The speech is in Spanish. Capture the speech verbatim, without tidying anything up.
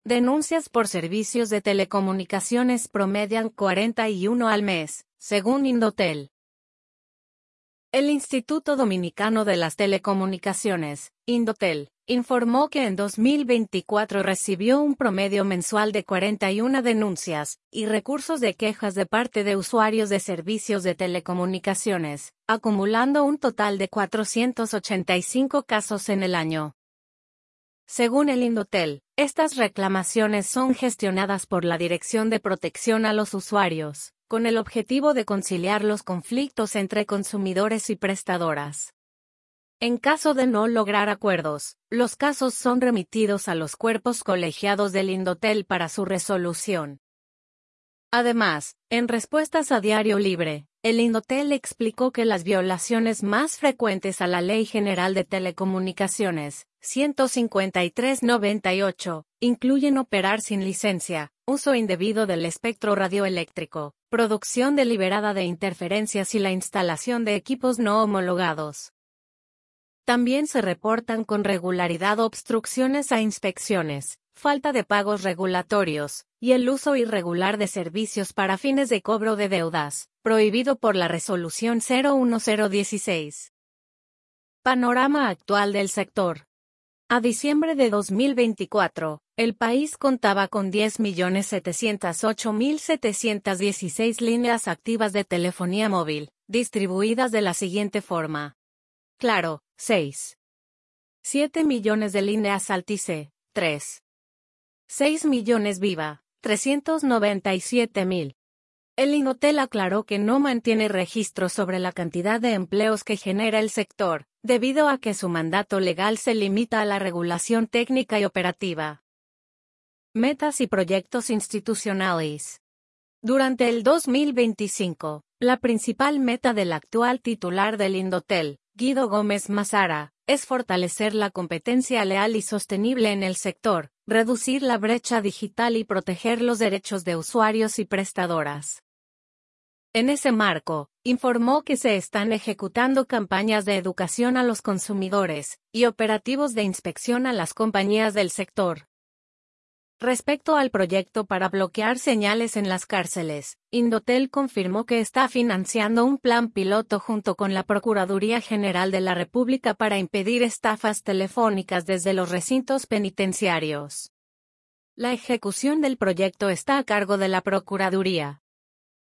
Denuncias por servicios de telecomunicaciones promedian cuarenta y uno al mes, según Indotel. El Instituto Dominicano de las Telecomunicaciones, Indotel, informó que en dos mil veinticuatro recibió un promedio mensual de cuarenta y una denuncias y recursos de quejas de parte de usuarios de servicios de telecomunicaciones, acumulando un total de cuatrocientos ochenta y cinco casos en el año. Según el Indotel, estas reclamaciones son gestionadas por la Dirección de Protección a los Usuarios, con el objetivo de conciliar los conflictos entre consumidores y prestadoras. En caso de no lograr acuerdos, los casos son remitidos a los cuerpos colegiados del Indotel para su resolución. Además, en respuestas a Diario Libre, el Indotel explicó que las violaciones más frecuentes a la Ley General de Telecomunicaciones, ciento cincuenta y tres noventa y ocho, incluyen operar sin licencia, uso indebido del espectro radioeléctrico, producción deliberada de interferencias y la instalación de equipos no homologados. También se reportan con regularidad obstrucciones a inspecciones, falta de pagos regulatorios, y el uso irregular de servicios para fines de cobro de deudas, prohibido por la Resolución cero uno cero dieciséis. Panorama actual del sector. A diciembre de dos mil veinticuatro, el país contaba con diez millones setecientos ocho mil setecientos dieciséis líneas activas de telefonía móvil, distribuidas de la siguiente forma. Claro, seis. siete millones de líneas Altice, tres. seis millones Viva, trescientos noventa y siete mil. El Indotel aclaró que no mantiene registros sobre la cantidad de empleos que genera el sector, debido a que su mandato legal se limita a la regulación técnica y operativa. Metas y proyectos institucionales. Durante el dos mil veinticinco, la principal meta del actual titular del Indotel, Guido Gómez Mazara, es fortalecer la competencia leal y sostenible en el sector, reducir la brecha digital y proteger los derechos de usuarios y prestadoras. En ese marco, informó que se están ejecutando campañas de educación a los consumidores y operativos de inspección a las compañías del sector. Respecto al proyecto para bloquear señales en las cárceles, Indotel confirmó que está financiando un plan piloto junto con la Procuraduría General de la República para impedir estafas telefónicas desde los recintos penitenciarios. La ejecución del proyecto está a cargo de la Procuraduría.